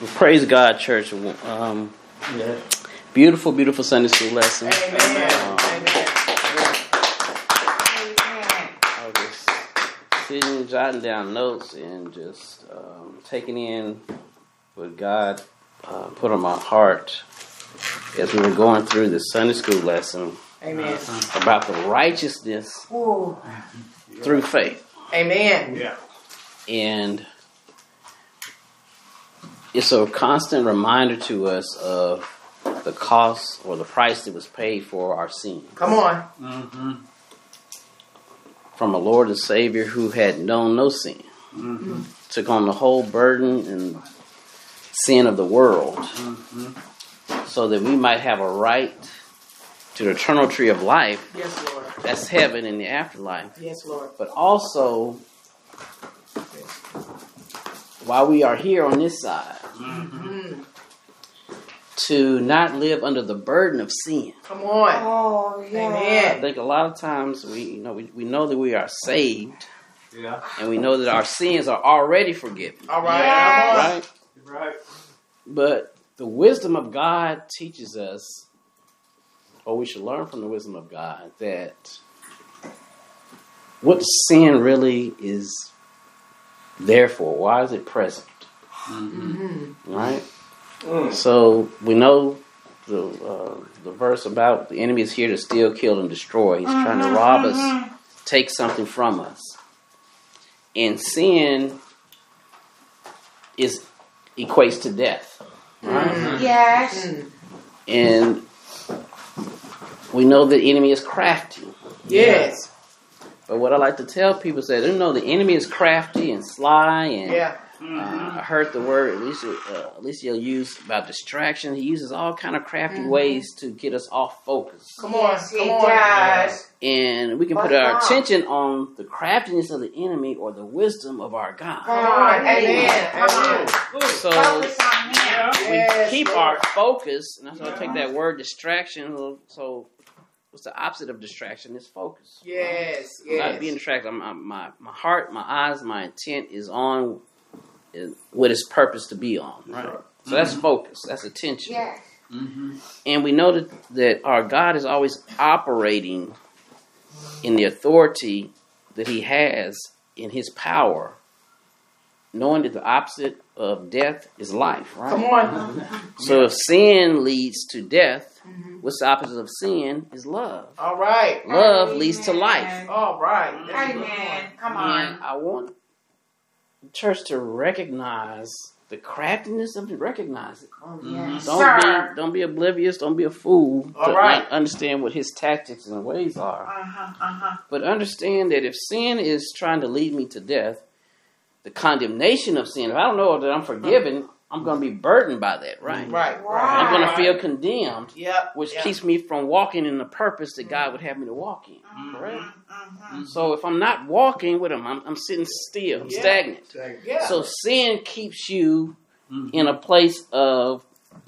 Praise God, church. Yeah. Beautiful, beautiful Sunday school lesson. Amen. I was just sitting, jotting down notes, and just taking in what God put on my heart as we were going through the Sunday school lesson. Amen. About the righteousness through faith. Amen. Yeah. And it's a constant reminder to us of the cost or the price that was paid for our sin. Come on. Mm-hmm. From a Lord and Savior who had known no sin. Mm-hmm. Took on the whole burden and sin of the world. Mm-hmm. So that we might have a right to the eternal tree of life. Yes, Lord. That's heaven in the afterlife. Yes, Lord. But also, while we are here on this side, Mm-hmm. to not live under the burden of sin. Come on. Oh, yeah. I Amen. think a lot of times we know that we are saved, Yeah. and we know that our sins are already forgiven. All right. Yes. Right? Right. But the wisdom of God teaches us, or we should learn from the wisdom of God, that what sin really is there for. Why is it present? Mm-hmm. Right? So we know the verse about the enemy is here to steal, kill, and destroy. He's trying to rob us, take something from us. And sin equates to death. Right? Yes. Mm. And we know the enemy is crafty. Yes. But what I like to tell people is that the enemy is crafty and sly. And Yeah. I heard the word, Alicia used about distraction. He uses all kind of crafty ways to get us off focus. Come on. Yes, Come it on. does. And we can put our attention on the craftiness of the enemy or the wisdom of our God. Come on. Amen. Amen. Come on. So Focus on him. we Yes, keep Lord. our focus, and that's why I take that word distraction. So what's the opposite of distraction? It's focus. Yes. Not being Yes. distracted. My heart, my eyes, my intent is on what it's purpose to be on. Right. So that's focus. That's attention. Yes. Mm-hmm. And we know that our God is always operating in the authority that He has in His power, knowing that the opposite of death is life. Right. Come on. So if sin leads to death, what's the opposite of sin is love. All right. Love Amen. leads to life. All right. That's a good Amen. point. Come And on. I want the church to recognize the craftiness of it. Recognize it. Yes, Don't sir. don't be oblivious. Don't be a fool. All to right. understand what his tactics and ways are. Uh-huh. But understand that if sin is trying to lead me to death, the condemnation of sin, if I don't know that I'm forgiven, I'm going to be burdened by that, right? Right. I'm going to Right. feel condemned, Yep. which Yep. keeps me from walking in the purpose that God would have me to walk in. Correct? So if I'm not walking with Him, I'm sitting still, I'm Yeah. stagnant. Yeah. So sin keeps you in a place of,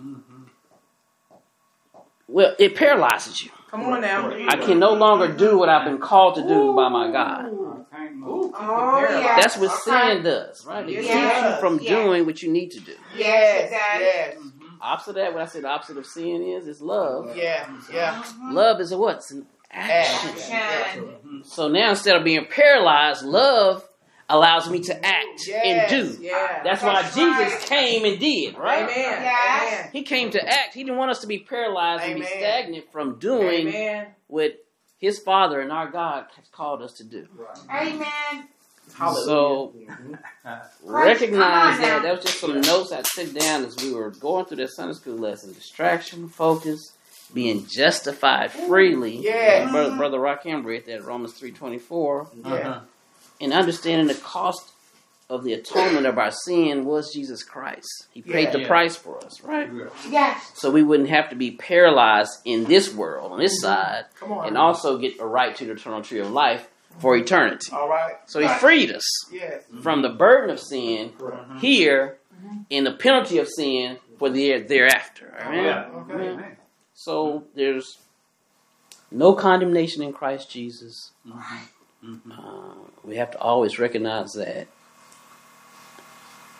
well, it paralyzes you. Come on now. I can no longer do what I've been called to do by my God. Ooh, Oh, yeah. That's what Okay. sin does, right? It Yes, keeps it you does. from Yes. doing what you need to do. Yes, it does. Yes. Opposite of that, what I said the opposite of sin is love. Yeah. Yeah. Love is a what? It's an action. Action. So now instead of being paralyzed, love allows me to act Yes. and do. Yeah. That's why That's Jesus right. came and did, right? Amen. Yes. Amen. He came to act. He didn't want us to be paralyzed and be Amen. stagnant from doing Amen. what His Father and our God has called us to do. Amen. So recognize that. That was just some notes I took down as we were going through that Sunday school lesson. Distraction, focus, being justified freely. Yes. Brother Rakim read that Romans 3:24. Yeah. And understanding the cost of the atonement of our sin was Jesus Christ. He paid the Yeah. price for us, right? Yes. So we wouldn't have to be paralyzed in this world, on this side, Come on. and also get a right to the eternal tree of life for eternity. All right. So He freed us Yes. from the burden of sin here and the penalty of sin for the thereafter. Amen? Yeah. Okay. So there's no condemnation in Christ Jesus. We have to always recognize that.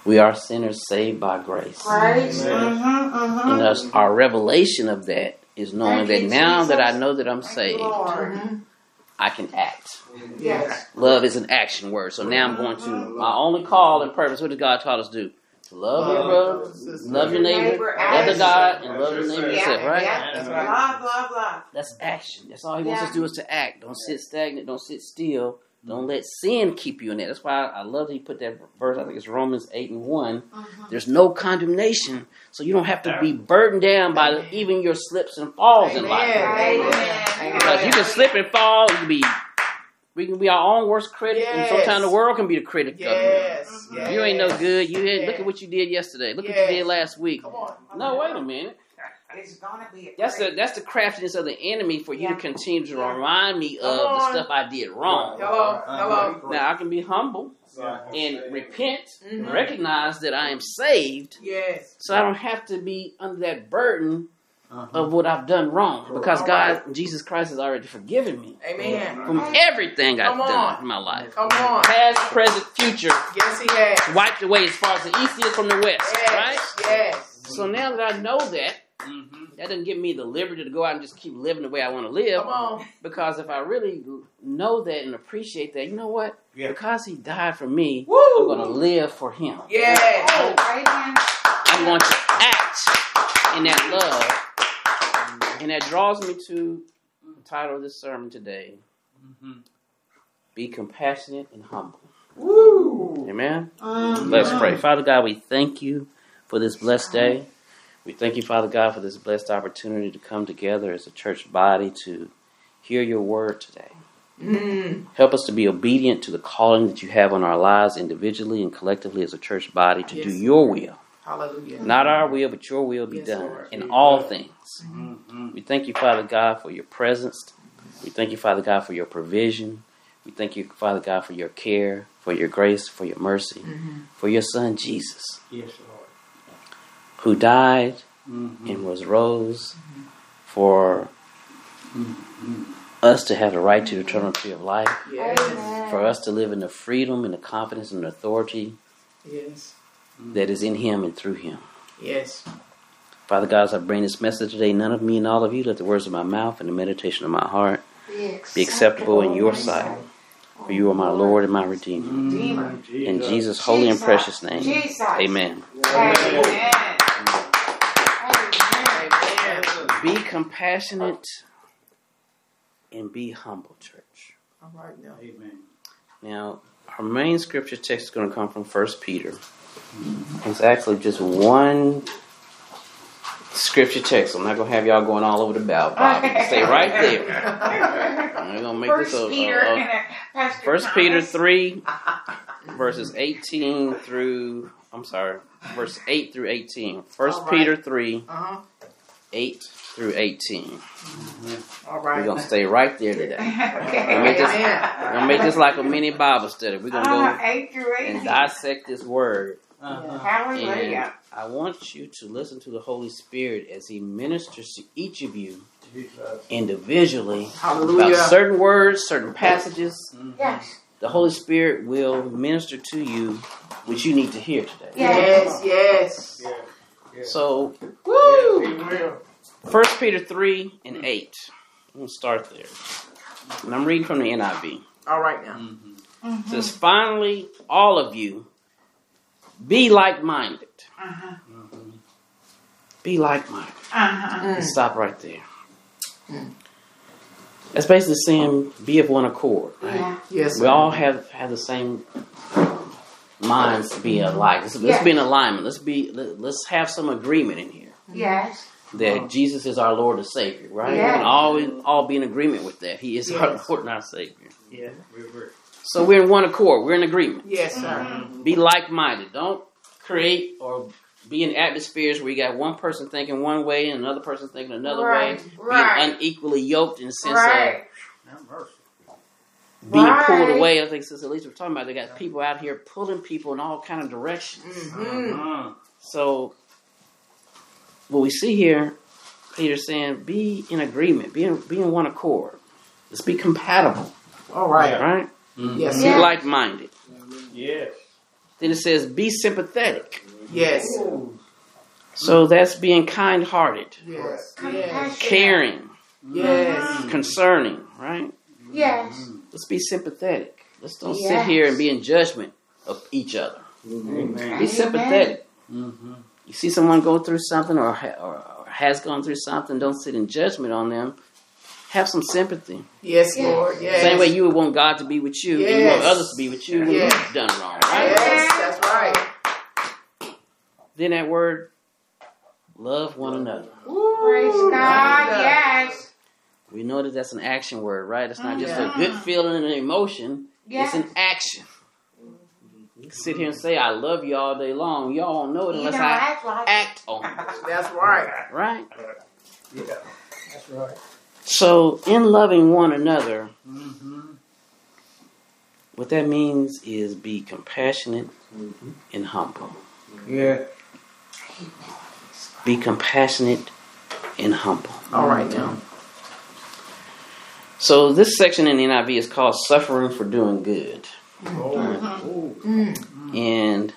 We are sinners saved by grace. Grace. And our revelation of that is knowing Thank that you, now that I Jesus. know that I'm Thank you, saved, Lord. I can act. Yes. Love is an action word. So now I'm going to, my only call and purpose, what did God taught us to do? To love your brother, love your neighbor, love the God, and love your neighbor yourself, right? Yeah. That's right. Blah, blah, blah. That's action. That's all he wants us to do is to act. Don't sit stagnant. Don't sit still. Don't let sin keep you in that. That's why I love that he put that verse. I think it's Romans 8:1. There's no condemnation, so you don't have to be burdened down by even your slips and falls in life. Amen. Because you can slip and fall. We can be our own worst critic, and sometimes the world can be the critic of you. Yes. You ain't no good. Look at what you did yesterday. Look what you did last week. Come on. No, wait a minute. It's gonna be a That's the craftiness of the enemy for you to continue to remind me of the stuff I did wrong. Hello. Now I can be humble and repent, and recognize that I am saved, Yes. so I don't have to be under that burden of what I've done wrong, because God, Jesus Christ, has already forgiven me Amen. from everything I've Come on. done in my life, Come on. past, present, future, Yes, he has. wiped away as far as the east is from the west. Yes. Right? Yes. So now that I know that. That doesn't give me the liberty to go out and just keep living the way I want to live. Come on. Because if I really know that and appreciate that, you know what? Yeah. Because he died for me, Woo. I'm going to live for him. Yes. Amen. I'm going to act in that love. And that draws me to the title of this sermon today. Be compassionate and humble. Woo. Amen? Let's pray. Father God, we thank you for this blessed day. We thank you, Father God, for this blessed opportunity to come together as a church body to hear your word today. Help us to be obedient to the calling that you have on our lives individually and collectively as a church body to do your will. Hallelujah. Not our will, but your will be done Lord. in all things. We thank you, Father God, for your presence. We thank you, Father God, for your provision. We thank you, Father God, for your care, for your grace, for your mercy, for your Son, Jesus, Yes, Lord. who died and was rose for us to have the right to the eternal tree of life, Yes. for us to live in the freedom and the confidence and the authority Yes. that is in him and through him. Yes. Father God, as I bring this message today, none of me and all of you, let the words of my mouth and the meditation of my heart be acceptable in your sight. For you are my Lord and my Redeemer. Redeemer. In Jesus' holy and precious name, Jesus. amen. Amen. Be compassionate and be humble, church. All right now. Amen. Now, our main scripture text is going to come from 1 Peter. It's actually just one scripture text. I'm not going to have y'all going all over the Bible. Stay right there. I'm going to make First this Peter. Pastor 1 Peter Thomas. 3, verses 18 through, verse 8 through 18. 1 All right. Peter 3, Uh-huh. 8 through 18. All We're right. going to stay right there today. Okay. We're going to make this like a mini Bible study. We're going to go 8 through 18. and dissect this word. Uh-huh. Hallelujah. And I want you to listen to the Holy Spirit as he ministers to each of you Jesus. individually Hallelujah. about certain words, certain passages. Yes. The Holy Spirit will minister to you which you need to hear today. Yes. Yes. Yeah. Yeah. So, Woo. He will. 1 Peter 3 and 8. I'm going to start there. And I'm reading from the NIV. All right now. It says, finally, all of you, be like-minded. Be like-minded. Let's stop right there. That's basically saying, be of one accord. Right? Yeah. Yes. We all have the same minds to be alike. Let's be in alignment. Let's have some agreement in here Yes. that Jesus is our Lord and Savior, right? Yeah. We can always all be in agreement with that. He is our Yes. Lord and our Savior. Yeah. So we're in one accord. We're in agreement. Yes, sir. Be like-minded. Don't create or be in atmospheres where you got one person thinking one way and another person thinking another Right, way. right. Being unequally yoked in the sense Right. Have mercy. of being Right. pulled away. I think Sister Lisa was talking about, they got people out here pulling people in all kind of directions. Uh-huh. So what we see here, Peter's saying, be in agreement, be in one accord. Let's be compatible, All right. right? Yes, Be sir. like-minded. Yes. Then it says, be sympathetic. Yes. So that's being kind-hearted, Yes. Yes. Compassionate. caring, Yes. concerning, right? Yes. Let's be sympathetic. Let's don't sit Yes. here and be in judgment of each other. Amen. Be sympathetic. Mm-hmm. You see someone go through something or has gone through something, don't sit in judgment on them. Have some sympathy. Yes, Yes. Lord. Yes. Same way you would want God to be with you, and you Yes. want others to be with you when Yes. you've done wrong, right? Yes, that's right. Then that word, love one another. Praise God. Yes. We know that that's an action word, right? It's not just Yeah. a good feeling and an emotion. Yes. It's an action. You can sit here and say, I love you all day long. Y'all won't know it You unless don't I act like act on it, That's right. right? Yeah. That's right. So in loving one another, Mm-hmm. what that means is be compassionate and humble. Yeah. Be compassionate and humble. All right now. So this section in the NIV is called Suffering for Doing Good. Oh. And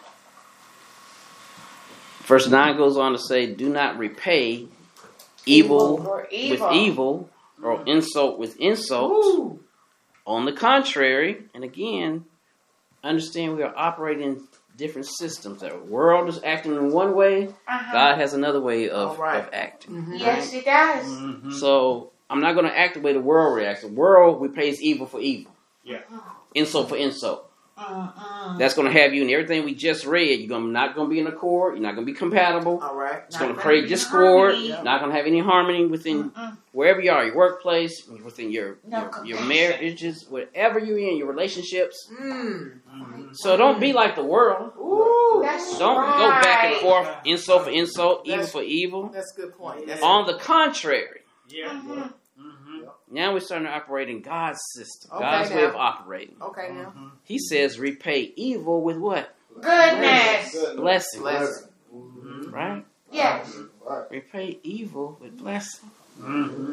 verse 9 goes on to say, do not repay evil for with evil or insult with insult. Ooh. On the contrary, and again, understand we are operating in different systems. The world is acting in one way. God has another way of, All right. of acting. Mm-hmm. Yes, it does. Mm-hmm. So I'm not going to act the way the world reacts. The world repays evil for evil. Yeah. Insult for insult. That's going to have you in everything we just read. You're not going to be in accord. You're not going to be compatible. All right. It's going to Not create gonna be discord. harmony. Not going to have any harmony within wherever you are, your workplace, within your No your compassion. marriages, whatever you're in, your relationships. Mm. So don't be like the world. Ooh. That's Don't right. go back and forth, insult for insult, evil That's- for evil. That's a good point. That's On the contrary, Yeah. Mhm. Mm-hmm. now we're starting to operate in God's system, Okay, God's now. way of operating. Okay now. He says, repay evil with what? Goodness. Blessing. Bless. Right? Yes. Repay evil with blessing. Mm-hmm.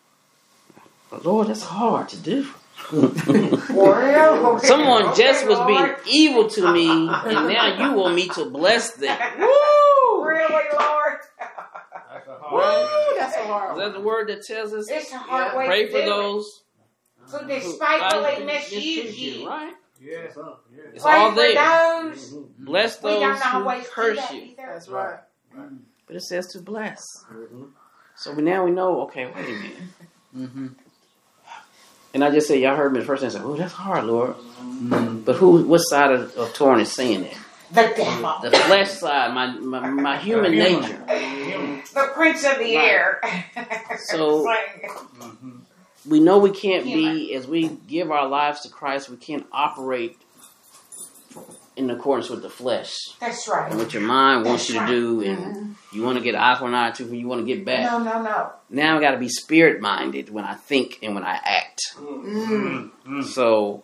But Lord, that's hard to do. Well, Someone okay, just was being Lord. evil to me, and now you want me to bless them. Woo! Really, Lord? That's a hard Woo! That's a Is hard that one. the word that tells us? It's a hard Yeah. way Pray to for do those it. So who despitefully misuse misuse you. right? Yeah. It's Pray all for there. those. Bless We those don't who always do curse that you. either. That's right. But it says to bless. So now we know, okay, wait a minute. Mm-hmm. And I just said, y'all heard me the first time. I said, oh, that's hard, Lord. Mm-hmm. But what side of Torn is saying that? The devil. The flesh side, my human nature. The prince of the Right. air. So- Mm-hmm. We know we can't be, as we give our lives to Christ, we can't operate in accordance with the flesh That's right. and what your mind wants That's you to right. do, and you want to get eye for an eye, tooth, and you want to get back. No, no, no. Now I got to be spirit minded when I think and when I act. Mm-hmm. So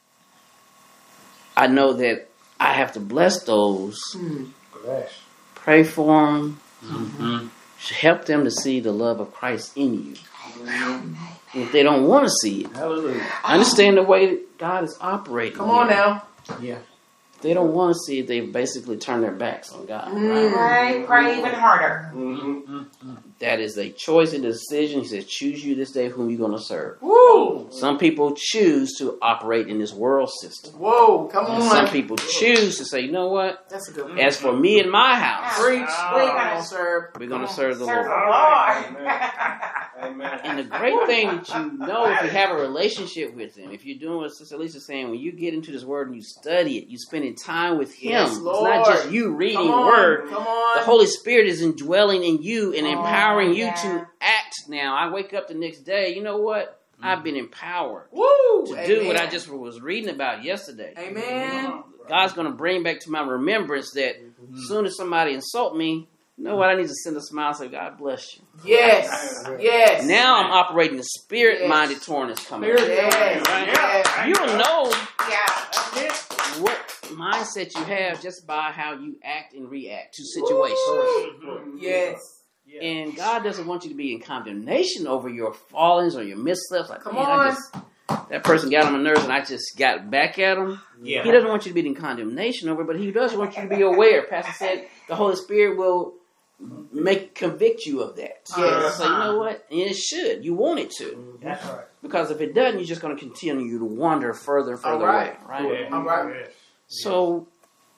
I know that I have to bless those, Bless. pray for them, Mm-hmm. help them to see the love of Christ in you. If they don't want to see it, Hallelujah. understand the way that God is operating. Come on here. now. Yeah. If they don't want to see it, they basically turn their backs on God. Right? Pray even harder. Mm-hmm. That is a choice and a decision. He says, choose you this day whom you're going to serve. Woo! Some people choose to operate in this world system. Whoa! Come And some on. people choose to say, you know what? That's a good one. As for me and my house, Preach. We're gonna sir. we're going to serve the serve the Lord. Lord. Amen. And the great thing that you know, if you have a relationship with Him, if you're doing what Sister Lisa's saying, when you get into this Word and you study it, you spending time with Him. Yes, It's Lord. not just you reading Come the on. Word. Come on. The Holy Spirit is indwelling in you and empowering you yeah. to act now. I wake up the next day, you know what? I've been empowered Woo! to do what I Amen. just was reading about yesterday. Amen. God's going to bring back to my remembrance that as soon as somebody insult me, you know what? I need to send a smile and say, God bless you. Yes. Yes. Now I'm operating the spirit-minded torrents coming out. Yes. Right? Yes. You'll know Yeah. what mindset you have just by how you act and react to situations. Yes. And God doesn't want you to be in condemnation over your fallings or your missteps. Like, Come man, on. that person got on my nerves and I just got back at him. Yeah. He doesn't want you to be in condemnation over it, but he does want you to be aware. Pastor said the Holy Spirit will convict you of that. Yes. So you know what? And it should. You want it to. That's right. Because if it doesn't, you're just going to continue to wander further and further away. Right? Yeah. All right. Yes. So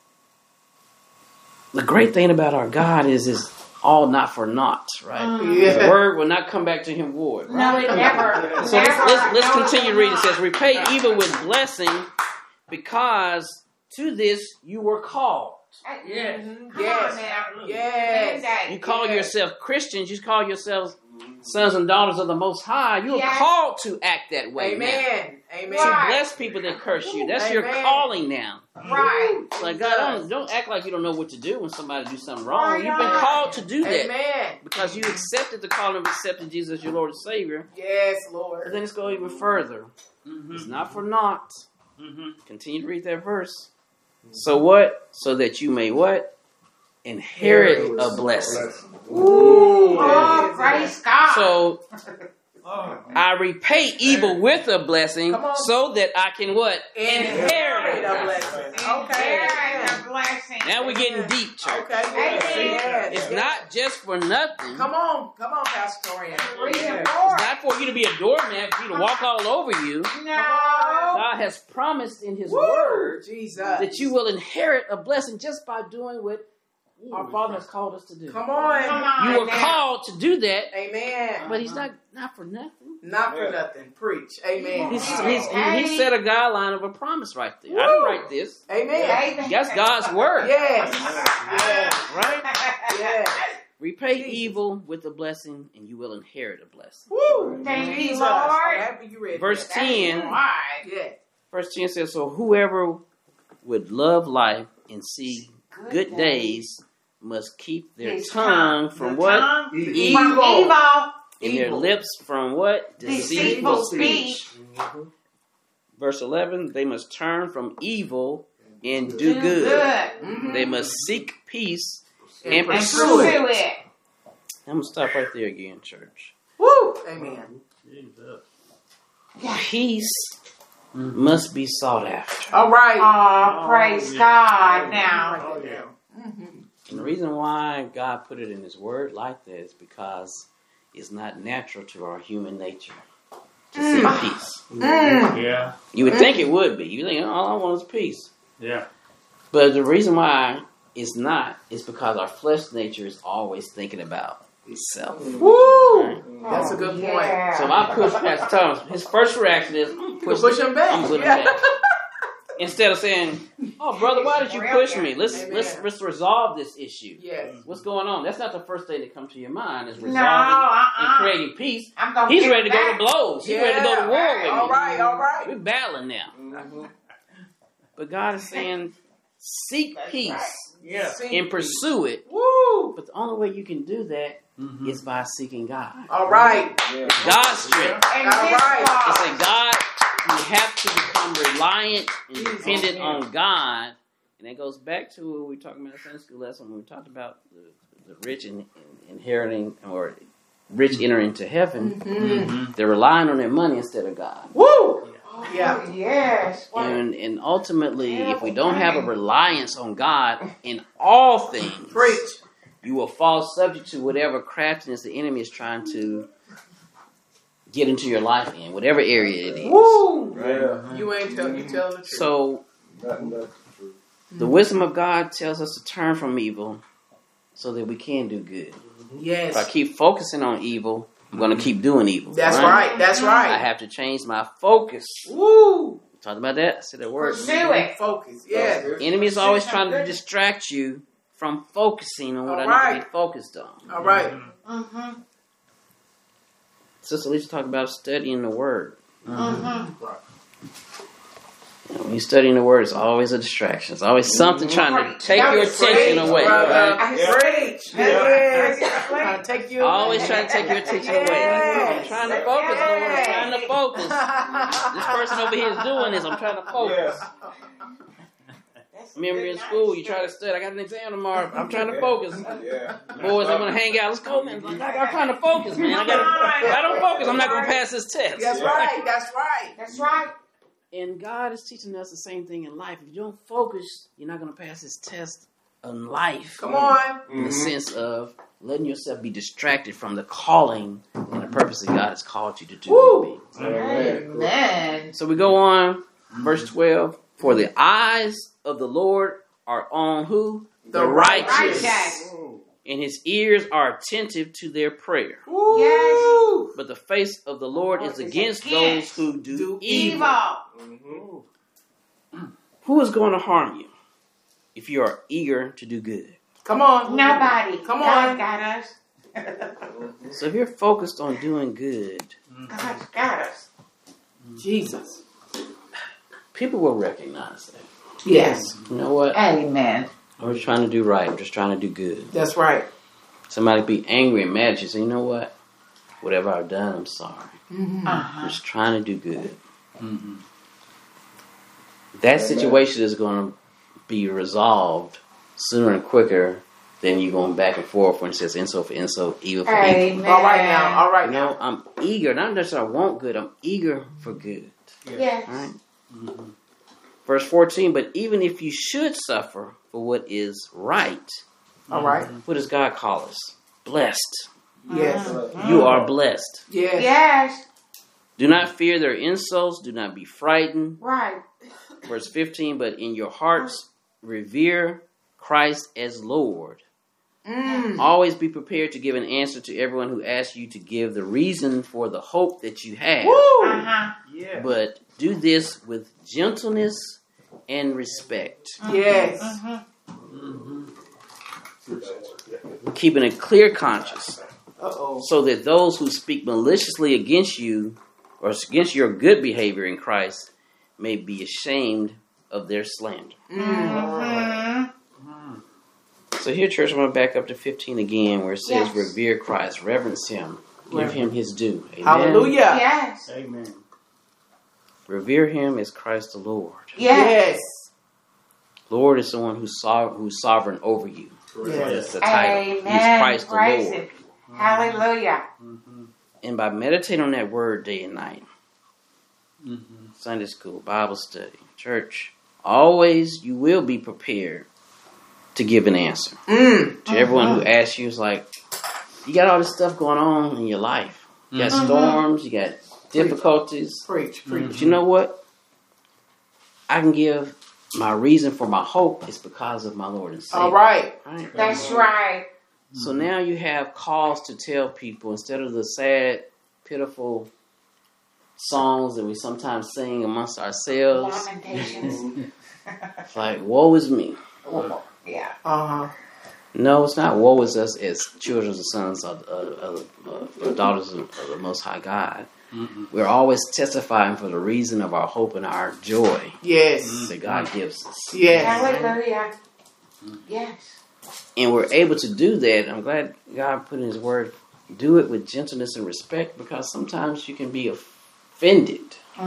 the great thing about our God is all not for naught, right? Yeah. The word will not come back to him void. Right? No, it never. So let's never. continue reading. It says, repay evil with blessing, because to this you were called. Yes. Come Yes. on now. Yes. Mandate. You call Yes. yourself Christians. You call yourselves sons and daughters of the Most High. You are Yes. called to act that way. Now. Amen. Amen. To Right. bless people that curse you. That's your Amen. calling now. Right. Like God, don't act like you don't know what to do when somebody do something wrong. Right You've been on. called to do that Amen. because you accepted the calling of accepting Jesus as your Lord and Savior. Yes, But Lord. then let's go even further. It's not for naught. Mm-hmm. Continue to read that verse. So what? So that you may what? Inherit a blessing. Ooh. Oh, praise God. So Oh. I repay evil with a blessing Come on. so that I can what? Inherit a blessing. Okay. Inherit a blessing. Now we're getting deep, church. Okay. Yes. Amen. Yes. It's not just for nothing. Come on, Pastor Torian. Reason Yes. for It's it. not for you to be a doormat, for you to walk all over you. No. God has promised in His Woo, Word Jesus. that you will inherit a blessing just by doing what our Father has called us to do. Come on. Come on. You were now. called to do that, Amen. but He's not for nothing. Not for nothing. Preach. Amen. He set a guideline of a promise right there. I didn't write this. Amen. Amen. That's God's Word. Yes. Yes. Right? Yes. Repay Jesus. evil with a blessing, and you will inherit a blessing. Woo. Thank you, Jesus. Lord. I'm happy you read Verse that. 10. Right. Yes. Verse 10 says, so whoever would love life and see good days must keep their His tongue from The what? tongue Evil. From evil. And their Evil. lips from what? Deceitful speech. Verse 11, they must turn from evil and Do do good. Mhm. They must seek peace and And pursue Pursue it. it. I'm going to stop right there again, church. Woo. Amen. Jesus. Peace must be sought after. All right. Oh, praise yeah. God now. Oh, yeah. And the reason why God put it in His Word like that is because it's not natural to our human nature to seek peace. Yeah. You would think it would be. You think, oh, all I want is peace. Yeah. But the reason why it's not is because our flesh nature is always thinking about itself. Woo. That's a good point. Yeah. So if I push Pastor Thomas, his first reaction is, You can push him back. I'm putting Yeah. him back. Instead of saying, oh, brother, why did you push me? Let's resolve this issue. Yes. What's going on? That's not the first thing that comes to your mind is No, resolving and creating peace. I'm gonna He's get ready to go back. to blows. He's ready to go to war with All me. right. All right. We're battling now. But God is saying, seek That's peace right. Yeah. and pursue it. Woo. But the only way you can do that is by seeking God. All right. God's strength. And All this right. law. It's like God, you have to become reliant and dependent on God. And that goes back to what we were talking about in Sunday school lesson when we talked about the rich inheriting or rich entering into heaven. Mm-hmm. They're relying on their money instead of God. Woo. Yeah. Oh, yes. And ultimately, if we don't have a reliance on God in all things, Preach. you will fall subject to whatever craftiness the enemy is trying to get into your life in, whatever area it is. Woo. Yeah. You ain't telling the truth. So, the wisdom of God tells us to turn from evil so that we can do good. Yes. If I keep focusing on evil, I'm going to keep doing evil. That's right. That's I right. have to change my focus. Woo. Talked about that? I said that word. Pursue it. Focus. Yes. The enemy is always trying to distract you from focusing on what All I need right. to be focused on. All right. Mm-hmm. Sister Lisa talked about studying the Word. Mm-hmm. When you're studying the Word, it's always a distraction. It's always something trying to take your attention Preach, away. brother. Right? Preach. Yes. Trying to take you away. Always trying to take your attention away. Yes. I'm trying to focus, Lord. I'm trying to focus. This person over here is doing this. I'm trying to focus. Remember in school, you try to study. I got an exam tomorrow. I'm trying to focus. Yeah. Boys, I'm gonna hang out. Let's go, man. Like, I'm trying to focus, man. If I don't focus, I'm not gonna pass this test. That's right. That's right. That's right. And God is teaching us the same thing in life. If you don't focus, you're not gonna pass this test in life. Come on. In the sense of letting yourself be distracted from the calling and the purpose that God has called you to do. Woo. Amen. So we go on, verse 12. For the eyes of the Lord are on who? The righteous. Righteous. And his ears are attentive to their prayer. Woo. But the face of the Lord is against those who do evil. Evil. Who is going to harm you if you are eager to do good? Come on. Nobody. Come God on. got us. So if you're focused on doing good, God's got us. Jesus. people will recognize that. Yes. You know what? Amen. I'm just trying to do right. I'm just trying to do good. That's right. Somebody be angry and mad at you. Say, you know what? Whatever I've done, I'm sorry. I'm Uh-huh. just trying to do good. That situation is going to be resolved sooner and quicker than you going back and forth when it says insult for insult, evil for evil. Amen. All right now. All right You now. know, I'm eager. Not just I want good. I'm eager for good. Yes. Right? Verse 14, but even if you should suffer for what is right, All right. what does God call us? Blessed. Yes. You are blessed. Yes. Yes. Do not fear their insults. Do not be frightened. Right. Verse 15, but in your hearts revere Christ as Lord. Always be prepared to give an answer to everyone who asks you to give the reason for the hope that you have. Woo. Uh-huh. Yeah. But do this with gentleness and respect, Yes. keeping a clear conscience, Uh-oh. so that those who speak maliciously against you or against your good behavior in Christ may be ashamed of their slander. Mhm. So here, church, I'm going to back up to 15 again, where it says, Yes. revere Christ, reverence him, give him his due. Amen? Hallelujah. Yes. Amen. Revere him as Christ the Lord. Yes. Yes. Lord is someone who's sovereign over you. Yes. That's the title. Amen. He's Christ the Praise Lord. Him. Hallelujah. And by meditating on that word day and night, Sunday school, Bible study, church, always you will be prepared to give an answer. To everyone who asks you, it's like, you got all this stuff going on in your life. You got storms, you got difficulties. Preach. Preach. But you know what? I can give my reason for my hope is because of my Lord and Savior. All right. Right? That's right. So now you have cause to tell people, instead of the sad, pitiful songs that we sometimes sing amongst ourselves, Lamentations. it's like, woe is me. Yeah. Uh-huh. No, it's not woe is us as children and sons of daughters of the Most High God. We're always testifying for the reason of our hope and our joy Yes. that God gives us. Yes. Hallelujah. Yes. And we're able to do that. I'm glad God put in His Word, do it with gentleness and respect, because sometimes you can be offended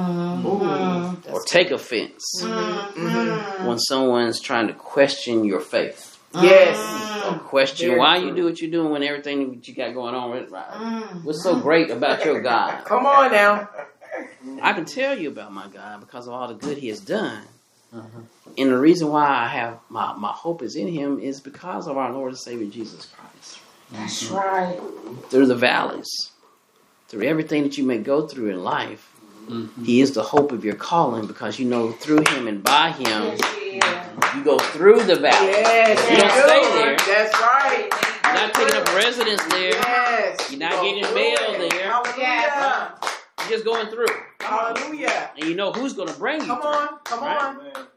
or take offense when someone's trying to question your faith. Yes. Or question Very why true. you do what you're doing when everything that you got going on is right. What's so great about your God? Come on now. I can tell you about my God because of all the good He has done. And the reason why I have my hope is in Him is because of our Lord and Savior Jesus Christ. That's right. Through the valleys, through everything that you may go through in life, He is the hope of your calling, because you know through Him and by Him, Yes, He is. you go through the valley. Yes. You don't stay there. That's right. You're not taking up residence there. Yes. You're not getting mail there. Hallelujah. You're just going through. Hallelujah. And you know who's going to bring you Come through. on. Come on.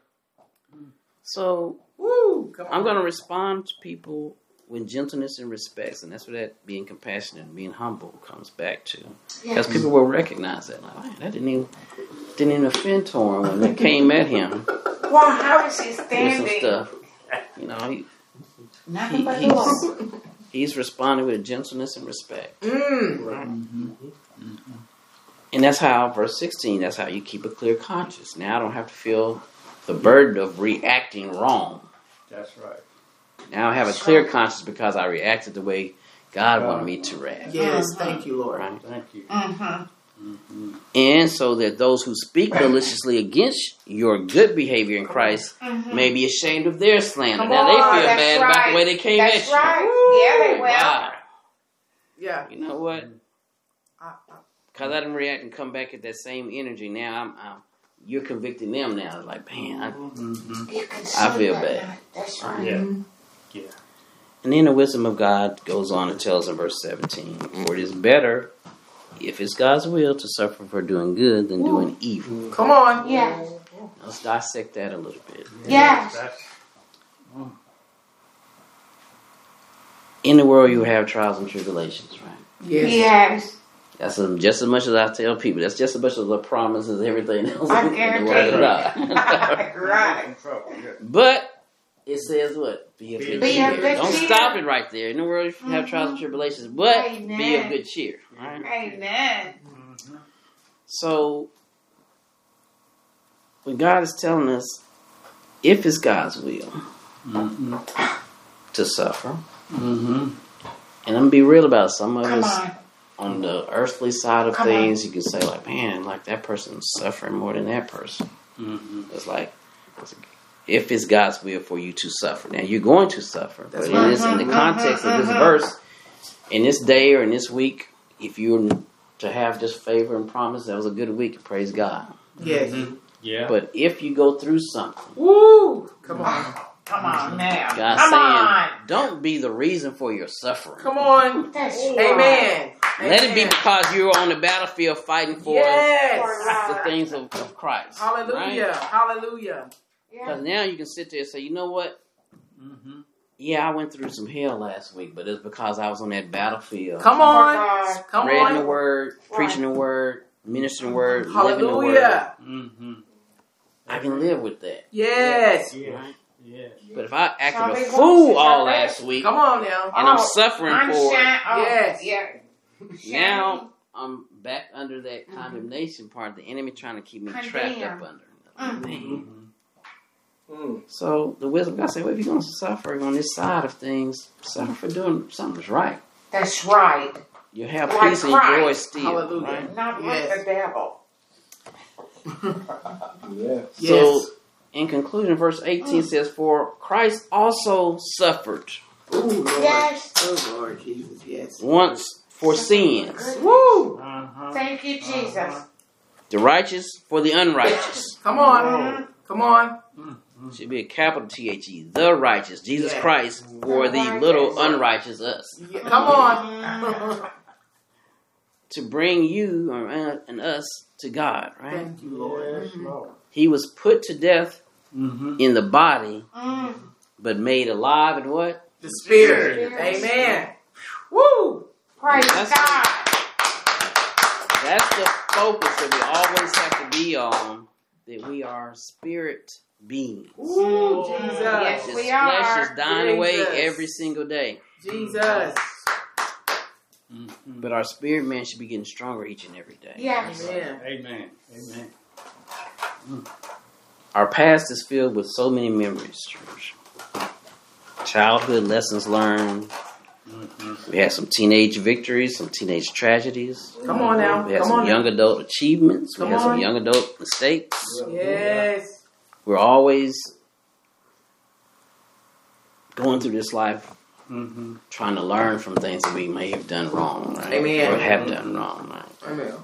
So Woo. Come on. I'm going to respond to people with gentleness and respect. And that's where that being compassionate and being humble comes back to. Because people will recognize that. Like, man, that didn't even offend Torrin when they came at him. Well, how is he With some standing? stuff. You know, Nothing but love. he's responding with gentleness and respect. Mm. And that's how, verse 16, that's how you keep a clear conscience. Now I don't have to feel the burden of reacting wrong. That's right. Now I have a clear conscience because I reacted the way God wanted me to react. Yes, thank you, Lord. Right? Thank you. And so that those who speak maliciously against your good behavior in Christ may be ashamed of their slander. Come Now they on, feel that's bad about right. the way they came That's at you. right. Yeah, they will. Wow. Yeah. You know what? Because I didn't react and come back at that same energy. Now you're convicting them now. Like, man, You can I see feel that bad. now. That's right. Yeah. Yeah. And then the wisdom of God goes on and tells in verse 17, for it is better, if it's God's will, to suffer for doing good than doing evil. Come on. Yes. Let's dissect that a little bit. Yes. That's, In the world, you have trials and tribulations, right? Yes. Yes. That's just as much as I tell people. That's just as much as a promise as everything else I in the guarantee Word of you. God. Right. in trouble. Yeah. But it says what? Be of good Be cheer. of good Don't cheer. stop it right there. In the world, you have trials and tribulations, but Amen. be of good cheer. Right? Amen. So, when God is telling us, if it's God's will to suffer, and I'm going to be real about it, some of Come us on. on the earthly side of Come things, you can say, like, man, like that person's suffering more than that person. It's like, if it's God's will for you to suffer. Now, you're going to suffer. That's But right. in the context of this verse, in this day or in this week, if you're to have just favor and promise, that was a good week, praise God. Yes. Yeah. But if you go through something, Woo! Come on. Come on now. God's Come saying, on. don't be the reason for your suffering. Come on. That's Amen. Let it be Amen. because you're on the battlefield fighting for Yes. the things of Christ. Hallelujah. Right? Hallelujah. Because now you can sit there and say, you know what? Yeah, I went through some hell last week, but it's because I was on that battlefield. Come on. Come Spreading the on. word, preaching the word, ministering the word, living the word. Hallelujah. I can live with that. Yes. Right? Yes. But if I acted Some a people fool sit all there. last week, Come on now. and I'm suffering for it, Yes. Yeah. now I'm back under that condemnation part. The enemy trying to keep me trapped up under. Man. So the wisdom of God said, well, if you're going to suffer on this side of things, suffer for doing something's right. That's right. You have Like peace and joy Christ. still. Hallelujah. Right? Not Yes. like the devil. Yes. So in conclusion, verse 18 says, for Christ also suffered Ooh, Lord. Yes. Oh, Lord Jesus. Yes. once for sins, Woo! Thank you, Jesus. the righteous for the unrighteous. Come on. Come on. Should be a capital THE, the righteous, Jesus Yeah. Christ, for the little unrighteous us. Yeah, come on. To bring you and us to God, right? Thank you, Lord. He was put to death in the body, but made alive in what? The Spirit. Amen. Woo! Praise That's God. That's the focus that we always have to be on, that we are spirit beings. Ooh, Jesus. Yes, This we flesh are. is dying away Jesus. every single day. Jesus. But our spirit man should be getting stronger each and every day. Yes. Amen. Amen. Amen. Our past is filled with so many memories, church. Childhood lessons learned. We had some teenage victories, some teenage tragedies. Come on now. We had Come some on young now. adult achievements. We Come had some on. young adult mistakes. Yes. We're always going through this life trying to learn from things that we may have done wrong, right? Amen. Or have done wrong, right? Amen.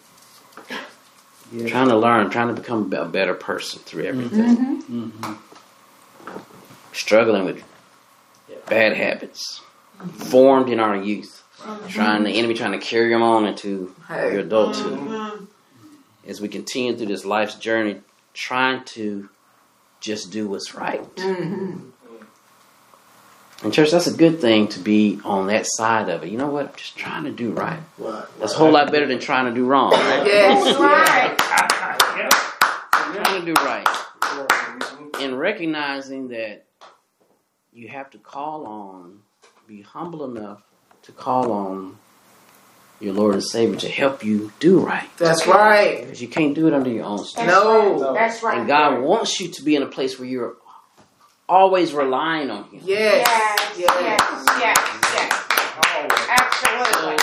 Trying to learn, trying to become a better person through everything. Struggling with bad habits formed in our youth. The enemy trying to carry them on into your adulthood. As we continue through this life's journey, trying to just do what's right. And church, that's a good thing to be on that side of it. You know what? I'm just trying to do right. That's a whole lot better than trying to do wrong, right? Yes. Right. Trying to do right. And recognizing that you have to be humble enough to call on your Lord and Savior to help you do right. That's right. Because you can't do it under your own strength. That's No. right. That's right. And God wants you to be in a place where you're always relying on Him. Yes. Yes, yes. Absolutely.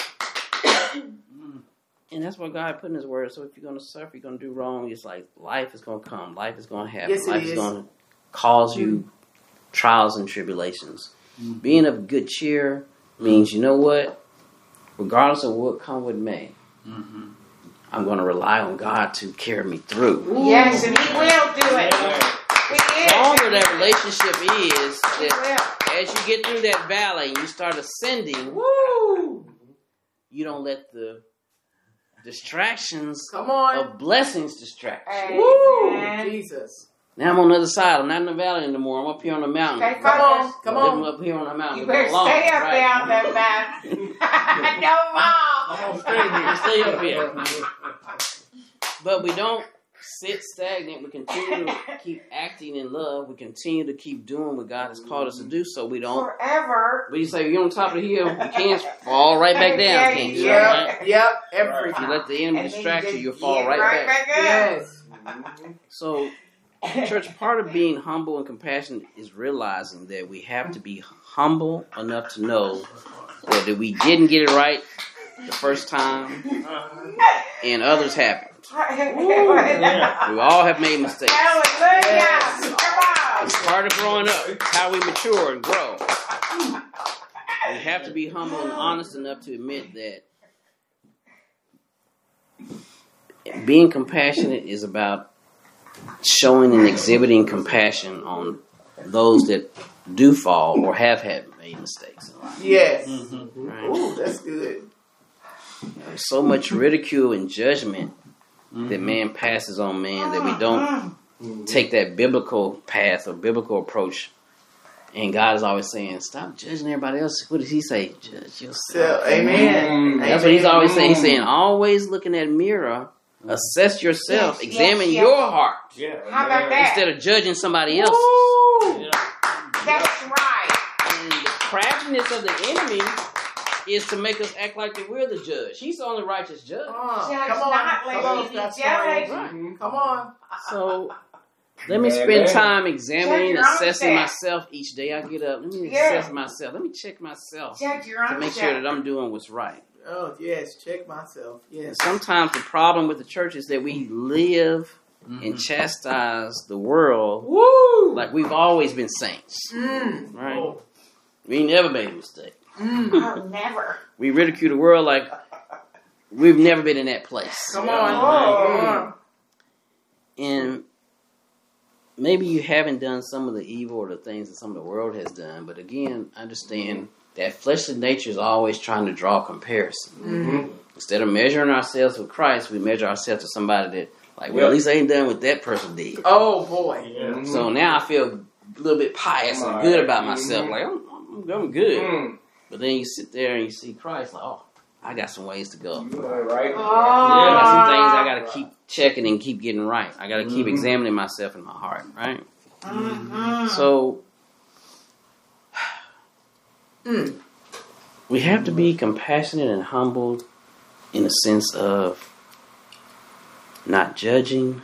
And that's what God put in His Word. So if you're going to suffer, you're going to do wrong, it's like life is going to come. Life is going to happen. Yes, it life is. is going to cause you trials and tribulations. Being of good cheer means, you know what? Regardless of what come with me, I'm going to rely on God to carry me through. Yes, and He will do it. He The is. longer that relationship is, He that will. as you get through that valley and you start ascending, Woo. you don't let the distractions Come on. of blessings distract you. Woo. Amen. Jesus. Now I'm on the other side. I'm not in the valley anymore. I'm up here on the mountain. Stay Come on. focused. Come Living on. up here on the mountain. You with better the lungs, stay up right? there on that mountain. No I'm more. gonna Stay up here. But we don't sit stagnant. We continue to keep acting in love. We continue to keep doing what God has called us to do. So we don't. Forever. When you say you're on top of the hill, you can't fall right back down. Can't you? Yeah. Right? Yep. Every If you time. let the enemy And then distract you, just you'll fall get right back. up. Yes. So, church, part of being humble and compassionate is realizing that we have to be humble enough to know that we didn't get it right the first time, and others haven't. We all have made mistakes. Hallelujah. Come It's part of growing up. It's how we mature and grow. We have to be humble and honest enough to admit that being compassionate is about showing and exhibiting compassion on those that do fall or have had made mistakes in life. Yes. Right? Ooh, that's good. There's so much ridicule and judgment that man passes on man that we don't take that biblical path or biblical approach. And God is always saying, stop judging everybody else. What does He say? Judge yourself. So, amen. That's what He's always saying. He's saying, always look in that mirror, assess yourself, Yes, examine yes. your heart Yeah. How about that? instead of judging somebody else. Woo. That's right. And the craftiness of the enemy is to make us act like that we're the judge. He's the only righteous judge. Come Judge on. not, Come lest on. ye be That's judged. right. Come on. So let me spend time examining, Judge your own assessing self. myself each day I get up. Let me Yeah. assess myself. Let me check myself Judge your to own make self. sure that I'm doing what's right. Oh, yes. Check myself. Yes. Sometimes the problem with the church is that we live and chastise the world Woo. like we've always been saints. Right? We ain't never made a mistake. Oh, never. We ridicule the world like we've never been in that place. Come on. And maybe you haven't done some of the evil or the things that some of the world has done, but again, understand that fleshly nature is always trying to draw comparison. Instead of measuring ourselves with Christ, we measure ourselves to somebody that, like, well, at least I ain't done what that person did. Oh, boy. Yeah. So now I feel a little bit pious and good about myself. Like, I'm good. But then you sit there and you see Christ, like, oh, I got some ways to go. Right. I got some things I got to keep checking and keep getting right. I got to keep examining myself in my heart, right? So we have to be compassionate and humble in the sense of not judging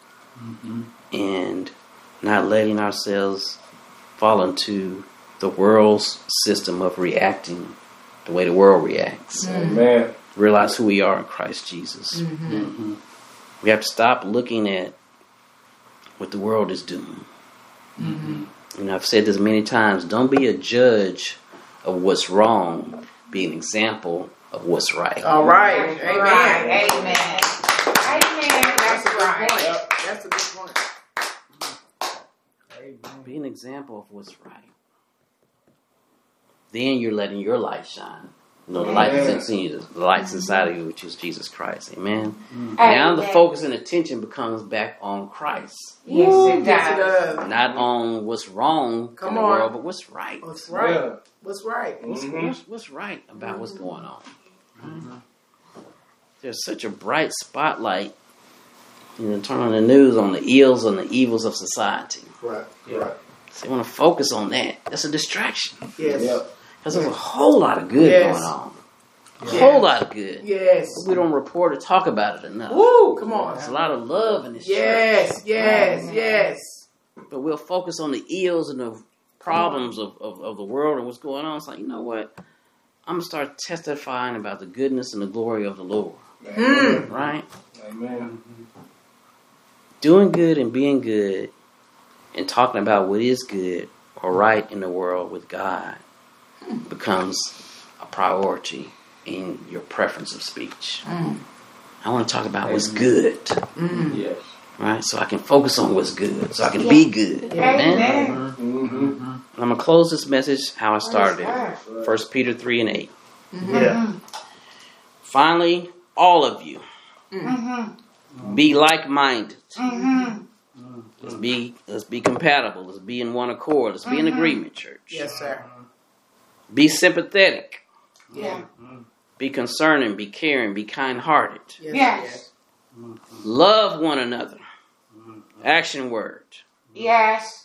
and not letting ourselves fall into the world's system of reacting the way the world reacts. Amen. Realize who we are in Christ Jesus. We have to stop looking at what the world is doing. You know, I've said this many times. Don't be a judge of what's wrong. Be an example of what's right. All right. That's Amen. right. Amen. Amen. That's That's a good right. point. That's a good point. Be an example of what's right. Then you're letting your light shine. You know, the light is inside you. The light's inside of you, which is Jesus Christ. Amen. Now the focus and attention becomes back on Christ. Yes, it Yes, it does. does. Not on what's wrong Come in the on. world, but what's right. What's right? What's right? What's right about what's going on? There's such a bright spotlight. You know, turn on the news on the ills and the evils of society. Right. Right. So you want to focus on that. That's a distraction. Yes. Yep. Because there's a whole lot of good Yes. going on. A whole lot of good. Yes. But we don't report or talk about it enough. Woo, come on. There's a lot of love in this Yes, church. yes, yes. But we'll focus on the ills and the problems of the world and what's going on. It's like, you know what? I'm going to start testifying about the goodness and the glory of the Lord. Right? Amen. Doing good and being good and talking about what is good or right in the world with God becomes a priority in your preference of speech. I want to talk about what's good, Yes. right? So I can focus on what's good, so I can be good. Amen? Amen. Mm-hmm. I'm going to close this message how I started it. Praise 1 Peter 3 and 8. Yeah. Finally, all of you, Mm-hmm. be like-minded. Mm-hmm. Let's be compatible. Let's be in one accord. Let's be in agreement, church. Yes, sir. Be sympathetic. Yeah. Be concerning. Be caring. Be kind-hearted. Yes. Yes. Love one another. Action word. Yes.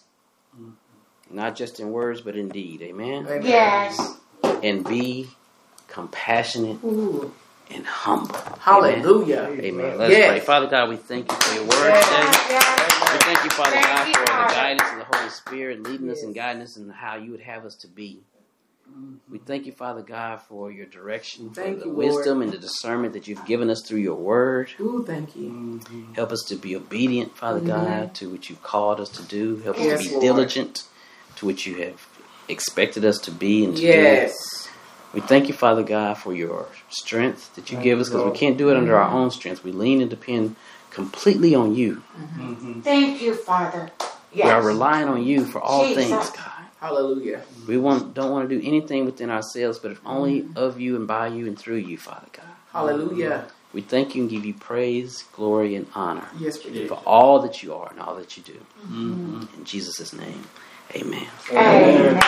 Not just in words, but in deed. Amen? Amen. Yes. And be compassionate Ooh. and humble. Hallelujah. Amen. Let's Yes. pray. Father God, we thank you for your word Yes. today. Yes. We thank you, Father Thank God, you, for the Father. guidance of the Holy Spirit leading us Yes. and guiding us in how you would have us to be. We thank you, Father God, for your direction, for Thank the you, Lord. wisdom and the discernment that you've given us through your word. Ooh, thank you. Help us to be obedient, Father God, to what you've called us to do. Help us Yes, to be Lord. diligent to what you have expected us to be and to Yes. do. We thank you, Father God, for your strength that you give us, because we can't do it under our own strength. We lean and depend completely on you. Thank you, Father. We are Yes. relying on you for all Jesus. things, God. Hallelujah. We don't want to do anything within ourselves, but if only of you and by you and through you, Father God. Hallelujah. We thank you and give you praise, glory, and honor Yes, we do. for all that you are and all that you do. Mm-hmm. In Jesus' name, amen. Amen.